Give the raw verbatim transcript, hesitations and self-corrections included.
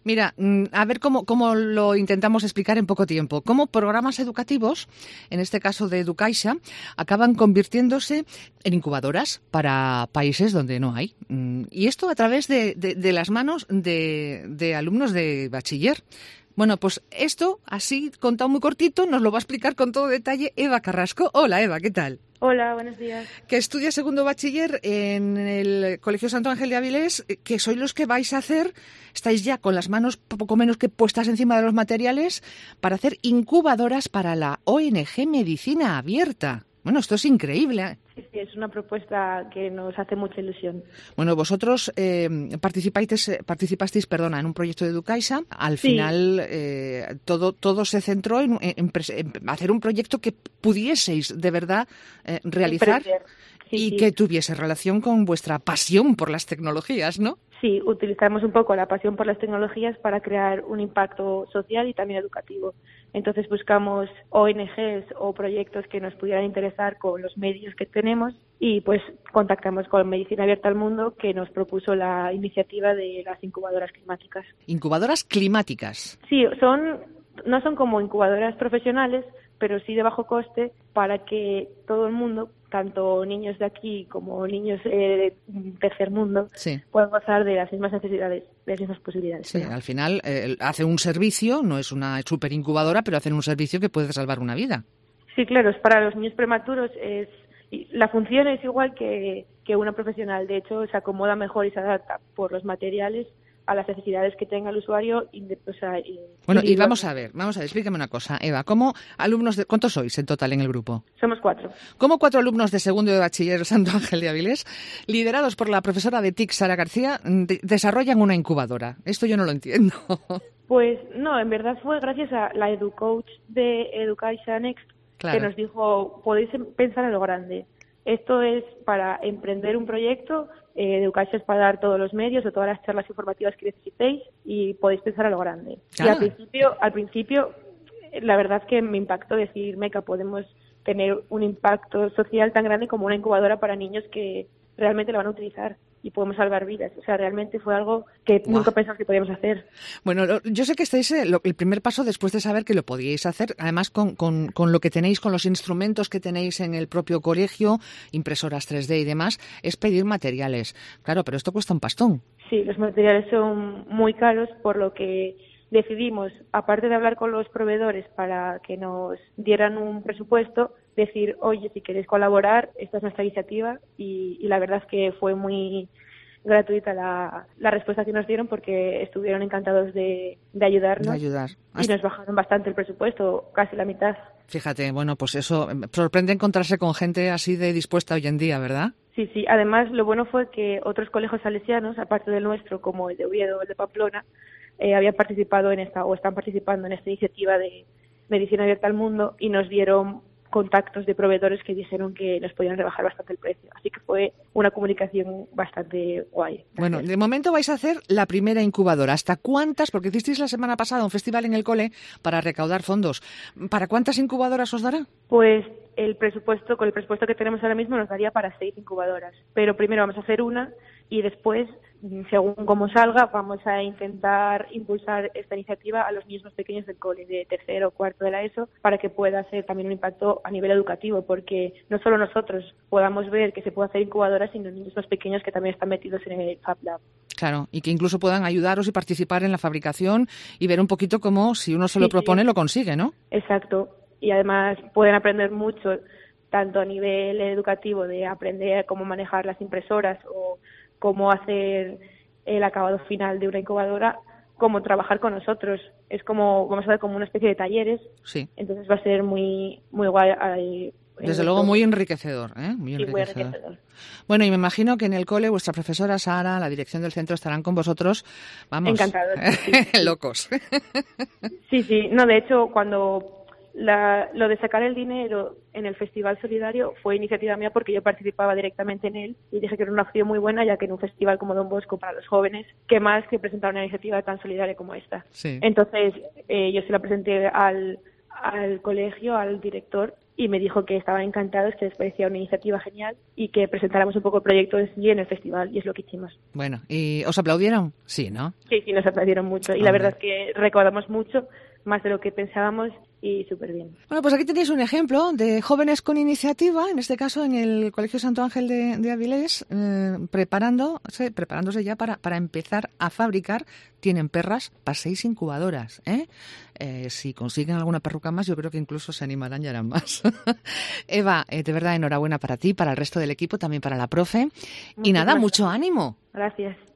Mira, a ver cómo, cómo lo intentamos explicar en poco tiempo. Cómo programas educativos, en este caso de Educaixa, acaban convirtiéndose en incubadoras para países donde no hay. Y esto a través de, de, de las manos de, de alumnos de bachiller. Bueno, pues esto, así contado muy cortito, nos lo va a explicar con todo detalle Eva Carrasco. Hola, Eva, ¿qué tal? Hola, buenos días. Que estudia segundo bachiller en el Colegio Santo Ángel de Avilés, que sois los que vais a hacer, estáis ya con las manos poco menos que puestas encima de los materiales para hacer incubadoras para la O N G Medicina Abierta. Bueno, esto es increíble, ¿eh? Sí, sí, es una propuesta que nos hace mucha ilusión. Bueno, vosotros eh, participáis, participasteis perdona, en un proyecto de Educaixa. Al sí. final eh, todo, todo se centró en, en, en hacer un proyecto que pudieseis de verdad eh, realizar sí, y sí. que tuviese relación con vuestra pasión por las tecnologías, ¿no? Sí, utilizamos un poco la pasión por las tecnologías para crear un impacto social y también educativo. Entonces buscamos O N Ges o proyectos que nos pudieran interesar con los medios que tenemos y pues contactamos con Medicina Abierta al Mundo, que nos propuso la iniciativa de las incubadoras climáticas. ¿Incubadoras climáticas? Sí, son no son como incubadoras profesionales, pero sí de bajo coste para que todo el mundo, tanto niños de aquí como niños eh, de tercer mundo, sí. puedan gozar de las mismas necesidades, de las mismas posibilidades. Sí, al final eh, hace un servicio, no es una super incubadora, pero hacen un servicio que puede salvar una vida. Sí, claro, es para los niños prematuros. Es la función es igual que, que una profesional. De hecho, se acomoda mejor y se adapta por los materiales a las necesidades que tenga el usuario. O sea, y, bueno, y vamos a ver, vamos a ver, explícame una cosa, Eva. ¿Cómo alumnos de, ¿Cuántos sois en total en el grupo? Somos cuatro. ¿Cómo cuatro alumnos de segundo de bachiller Santo Ángel de Avilés, liderados por la profesora de T I C, Sara García, de, desarrollan una incubadora? Esto yo no lo entiendo. Pues no, en verdad fue gracias a la EduCoach de Educaixa Next, claro. que nos dijo, podéis pensar en lo grande. Esto es para emprender un proyecto, eh, Educaixa es para dar todos los medios o todas las charlas informativas que necesitéis y podéis pensar a lo grande. Ah. Y al principio, al principio, la verdad es que me impactó decirme que podemos tener un impacto social tan grande como una incubadora para niños que realmente lo van a utilizar y podemos salvar vidas. O sea, realmente fue algo que wow. nunca pensamos que podíamos hacer. Bueno, yo sé que estáis eh, lo, el primer paso después de saber que lo podíais hacer, además con, con, con lo que tenéis, con los instrumentos que tenéis en el propio colegio, impresoras tres D y demás, es pedir materiales. Claro, pero esto cuesta un pastón. Sí, los materiales son muy caros, por lo que decidimos, aparte de hablar con los proveedores para que nos dieran un presupuesto, decir, oye, si queréis colaborar, esta es nuestra iniciativa, y, y la verdad es que fue muy gratuita la, la respuesta que nos dieron, porque estuvieron encantados de, de ayudarnos. De ayudar. Y nos bajaron bastante el presupuesto, casi la mitad. Fíjate, bueno, pues eso, sorprende encontrarse con gente así de dispuesta hoy en día, ¿verdad? Sí, sí. Además, lo bueno fue que otros colegios salesianos, aparte del nuestro, como el de Oviedo o el de Pamplona, eh, habían participado en esta, o están participando en esta iniciativa de Medicina Abierta al Mundo, y nos dieron contactos de proveedores que dijeron que nos podían rebajar bastante el precio. Así que fue una comunicación bastante guay. Gracias. Bueno, de momento vais a hacer la primera incubadora. ¿Hasta cuántas? Porque hicisteis la semana pasada un festival en el cole para recaudar fondos. ¿Para cuántas incubadoras os dará? Pues el presupuesto, con el presupuesto que tenemos ahora mismo, nos daría para seis incubadoras. Pero primero vamos a hacer una y después, según cómo salga, vamos a intentar impulsar esta iniciativa a los niños más pequeños del cole, de tercero o cuarto de la ESO, para que pueda hacer también un impacto a nivel educativo, porque no solo nosotros podamos ver que se puede hacer incubadoras, sino niños más pequeños que también están metidos en el Fab Lab. Claro, y que incluso puedan ayudaros y participar en la fabricación y ver un poquito cómo, si uno se lo sí, propone, sí. lo consigue, ¿no? Exacto. Y además pueden aprender mucho, tanto a nivel educativo, de aprender cómo manejar las impresoras o cómo hacer el acabado final de una incubadora, como trabajar con nosotros. Es como, vamos a ver, como una especie de talleres. Sí. Entonces va a ser muy muy guay. Ahí, Desde luego muy enriquecedor, ¿eh? Muy enriquecedor. Sí, muy enriquecedor. Bueno, y me imagino que en el cole vuestra profesora Sara, la dirección del centro, estarán con vosotros, vamos, encantados. Sí, sí. locos. Sí, sí. No, de hecho, cuando la, lo de sacar el dinero en el Festival Solidario fue iniciativa mía, porque yo participaba directamente en él y dije que era una opción muy buena, ya que en un festival como Don Bosco para los jóvenes, ¿qué más que presentar una iniciativa tan solidaria como esta? Sí. Entonces, eh, yo se la presenté al, al colegio, al director, y me dijo que estaban encantados, que les parecía una iniciativa genial y que presentáramos un poco el proyecto en sí en el festival, y es lo que hicimos. Bueno, ¿y os aplaudieron? Sí, ¿no? Sí, sí, nos aplaudieron mucho, y Hombre. La verdad es que recaudamos mucho, más de lo que pensábamos, y súper bien. Bueno, pues aquí tenéis un ejemplo de jóvenes con iniciativa, en este caso en el Colegio Santo Ángel de, de Avilés, eh, preparándose, preparándose ya para, para empezar a fabricar. Tienen perras para seis incubadoras, ¿eh? Eh, si consiguen alguna perruca más, yo creo que incluso se animarán y harán más. Eva, eh, de verdad, enhorabuena para ti, para el resto del equipo, también para la profe. Muchas y nada, gracias. Mucho ánimo. Gracias.